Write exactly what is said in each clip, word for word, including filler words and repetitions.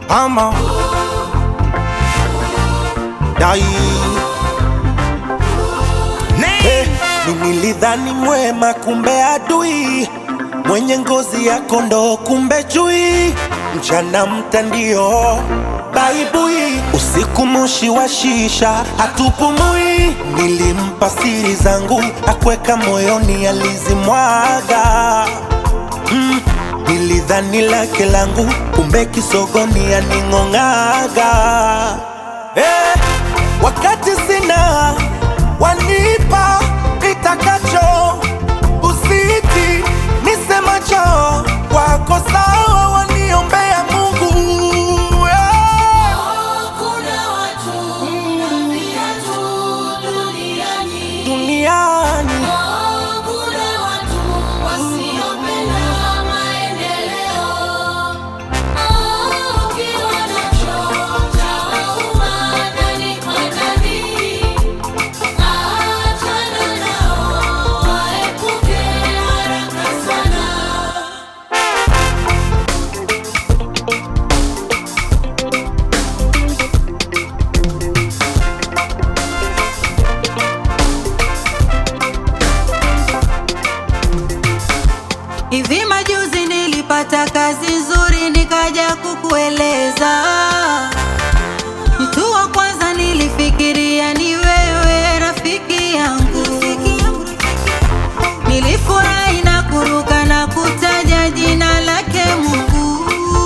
ama dai. Hey, nilidhani mwema kumbe adui, mwenye ngozi ya kondoo kumbe chui, mchana mtandio baibui, usiku moshi wa shisha hatupumui. Nilimpa siri zangu akweka moyoni alizimwaga. mm. Nilidhani lake langu kumbe kisogoni aning'ong'aga. hey, wakati sina wanipa nitakacho, usiti nisemacho wako sawa, waniombea Mungu. yeah. Oh, kuna watu na viatu duniani, Duniani oh, kuna watu wasiopenda maendeleo. Oh, ukiwa nacho chauma ndani kwa ndani, achana nao, waepuke haraka sana. Hivi majuzi nilipata kazi nzuri nikaja kukueleza. Mtu wa kwanza nilifikiria ni wewe, rafiki yangu. Nilifurahi na kuruka na kutaja jina lake Mungu.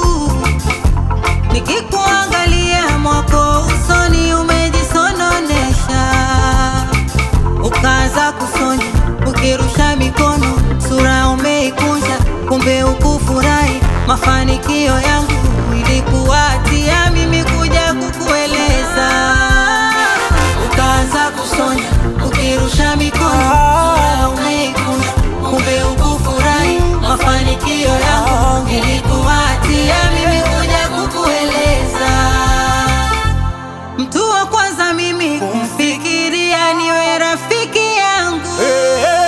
Nikikuangalia mwako usoni umejisononesha, ukaanza kusonya ukirusha mikono, sura umeikunja, kumbe ukufurahi mafanikio yangu. Ilikuwatia mimi kuja kukueleza, ukaanza kusonya ukirusha mikono, sura umeikunja, kumbe ukufurahi mafanikio yangu. Ilikuwatia mimi kuja kukueleza. Mtu wa kwanza mimi kumfikiria niwe rafiki yangu. hey, hey.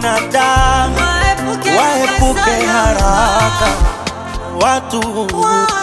Waepuke haraka watu.